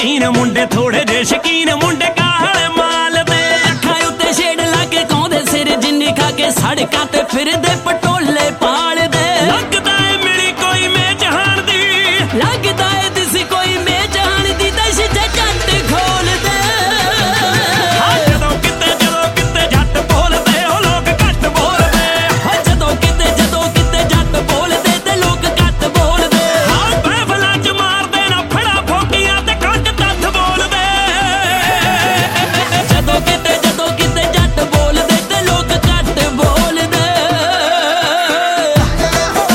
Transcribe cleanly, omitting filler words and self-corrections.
ਸ਼ਕੀਨ ਮੁੰਡੇ ਥੋੜੇ ਜੇ ਸ਼ਕੀਨ ਮੁੰਡੇ ਕਾਲੇ ਮਾਲ ਦੇ। ਅੱਖਾਂ ਉੱਤੇ ਛੇੜ ਲਾ ਕੇ ਕੌਂਦੇ ਸਿਰ ਜਿੰਨੀ ਖਾ ਕੇ ਸੜਕਾਂ ਤੇ ਫਿਰਦੇ